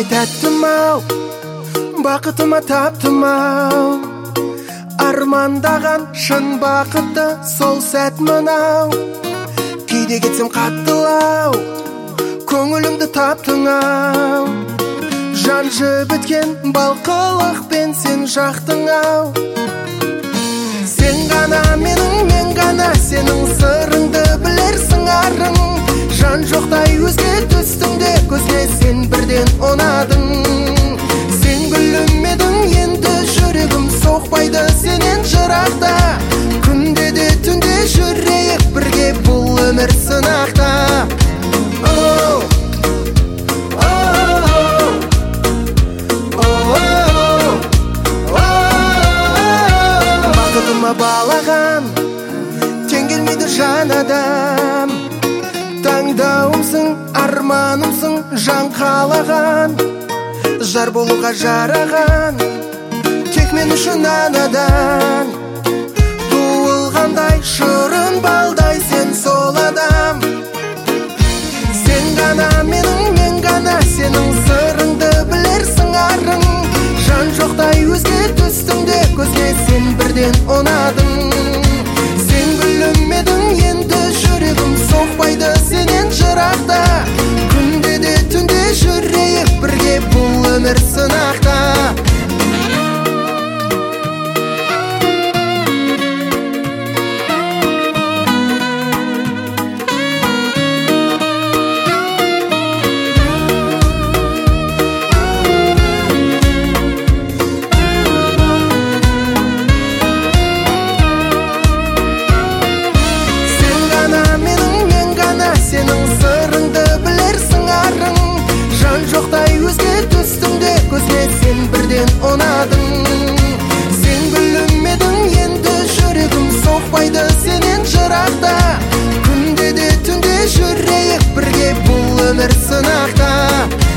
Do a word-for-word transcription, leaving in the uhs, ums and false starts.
Ай тәттім ау, бақытыма таптым ау, армандаған шын бақытты сол сәт мынау. Кейде кетсем қаттылау, көңілімді таптың ау, жан жібіткен балқылықпен сен жақтың ау. Сен ғана менің, мен ғана сенің сырыңды білерсің арың. Жан жоқтай өзге түстіңде көзге сен бірден ұнадың. Сен гүлім едің, енді жүрегім соқпайды сенен жырақта. Күнде де түнде жүрейік бірге бұл өмір сынақта. Оу, оу, оу, оу. Бақытыма балаған тең келмейді жан адам. Таңдауымсың, арманымсың, жан қалаған. Жар болуға жараған, тек мен үшін анадан. Туылғандай шырын балдай сен сол адам. Сен ғана менің, мен ғана сенің сырыңды білерсің арың. Жан жоқтай өзге түстіңде көзге сен бірден ұнадың. Сен гүлім едің, енді жүрегім соқпайды сенен жырақта. Күнде де түнде жүрейік бірге бұл өмір сынақта. Сенің сырыңды білерсің арың. Жан жоқтай өзге түстіңде көзге сен бірден ұнадың. Сен гүлім едің, енді жүрегім соқпайды сенен жырақта. Күнде де түнде жүрейік бірге бұл өмір сынақта.